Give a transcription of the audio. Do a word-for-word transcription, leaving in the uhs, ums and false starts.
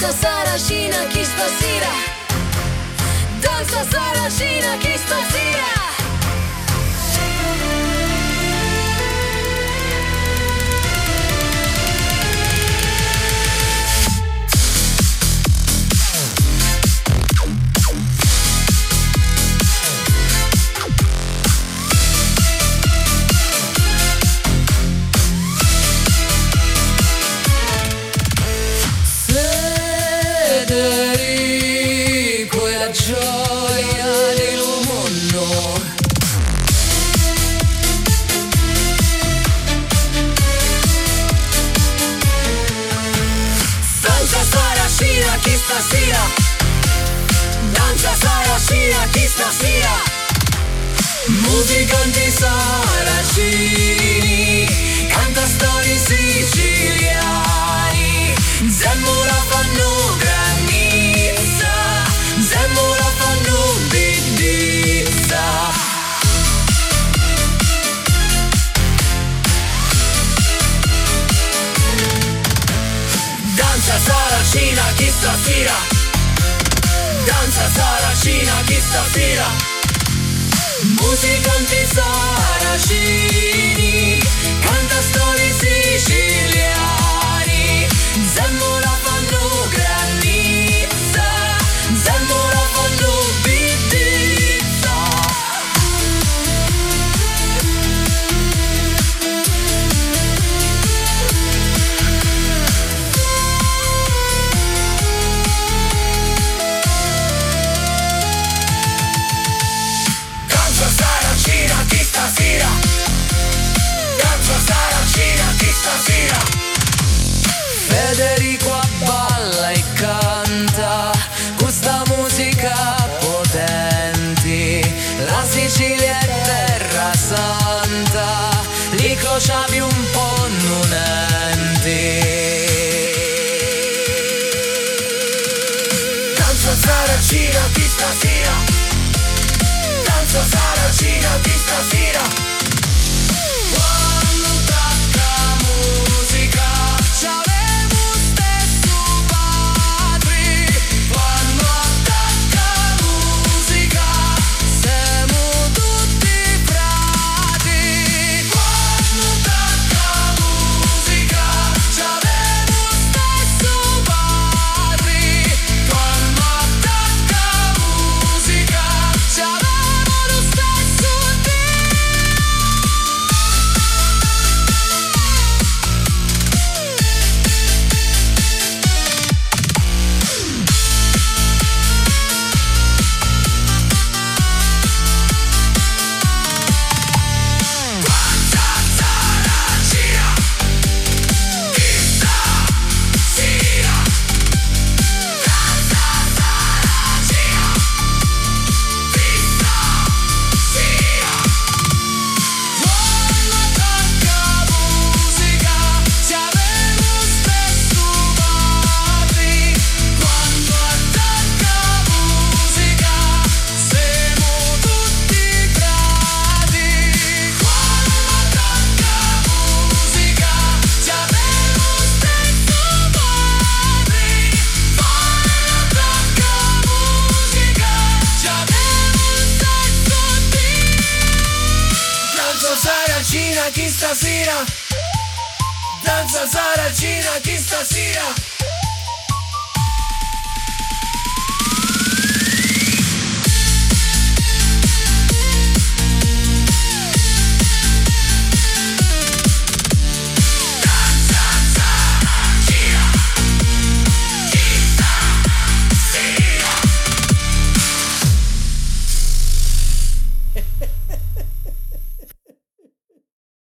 Danza saracina chi stasera, danza saracina chi stasera. Federico è la gioia del mondo. Danza saracina chi stasera, danza saracina chi stasera. Musicanti saracini, canta storie siciliani. Zemmo la fanno granizza, Zemmo la fanno bidizza. Danza saracina chi stasera, danza saracina chi stasera. Musicanti saracini, canta storie siciliani. Zemmo la fanno granizza, Zemmo la fanno bidizza. Danza saracina chi stasera, danza saracina chi stasera. Federico abballa e canta questa musica potente. La Sicilia è terra santa, li crociavi un po' nonenti. Danza saracina chi stasera, danza saracina chi stasera. Quando tocca musica ci avevo stesso padre. Quando attacca musica siamo tutti frati. Quando tocca musica ci avevo stesso padre. Quando attacca musica ci avevo lo stesso Dio. Saracina chi stasera, danza saracina chi stasera.